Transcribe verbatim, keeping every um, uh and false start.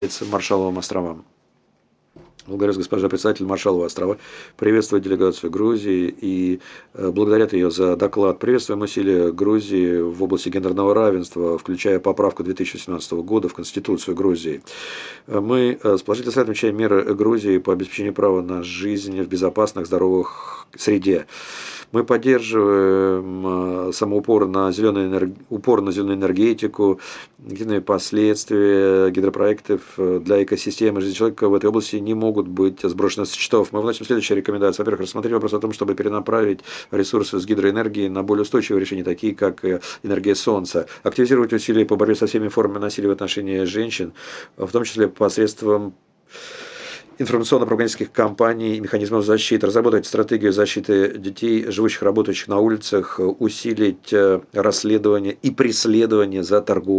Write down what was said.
Маршалловым островам. Благодарю, госпожа председатель, Маршалловы острова приветствуют делегацию Грузии и э, благодарят ее за доклад. Приветствуем усилия Грузии в области гендерного равенства, включая поправку две тысячи семнадцатого года в Конституцию Грузии. Э, Мы э, с положительной стороны отмечаем меры Грузии по обеспечению права на жизнь в безопасных, здоровых среде. Мы поддерживаем э, самоупор на зеленую энерг... упор на зеленую энергетику, негативные последствия гидропроектов э, для экосистемы жизни человека в этой области не могут быть сброшены с счетов. Мы вносим следующие рекомендации. Во-первых, рассмотреть вопрос о том, чтобы перенаправить ресурсы с гидроэнергии на более устойчивые решения, такие как э, энергия солнца. Активизировать усилия по борьбе со всеми формами насилия в отношении женщин, в том числе посредством информационно-пропагандистских кампаний и механизмов защиты, разработать стратегию защиты детей, живущих, работающих на улицах, усилить э, расследование и преследование за торговлю.